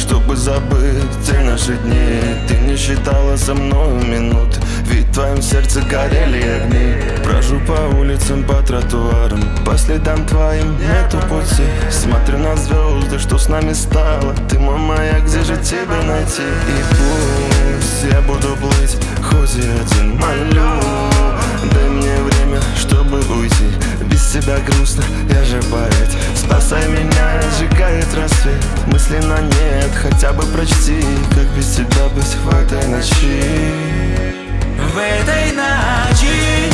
чтобы забыть те наши дни. Ты не считала со мною минут, ведь в твоем сердце горели огни. Брожу по улицам, по тротуарам, по следам твоим нету пути. Смотрю на звезды, что с нами стало. Ты мой маяк, где же тебя найти? И пусть я буду плыть, хоть и один, молю, дай мне время, чтобы уйти. Без тебя грустно, я же поэт. Спасай меня, сжигает рассвет. Мысли на нет, хотя бы прочти, как без тебя быть в этой ночи. В этой ночи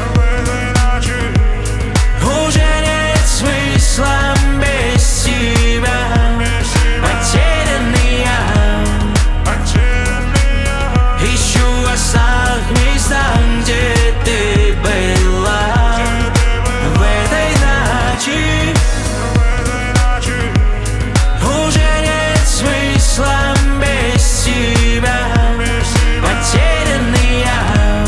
уже нет смысла без тебя. Потерянный я ищу вас в местах, где ты была. В этой ночи уже нет смысла без тебя. Потерянный я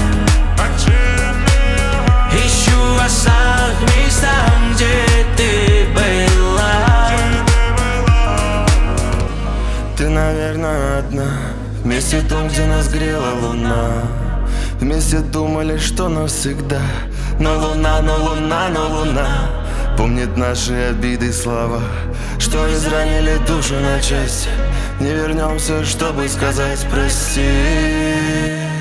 ищу вас в местах, где ты была. Ты, наверное, одна, вместе там, где нас грела луна. Вместе думали, что навсегда. Но луна, но луна, но луна помнит наши обиды и слова, что изранили душу на части. Не вернемся, чтобы сказать прости.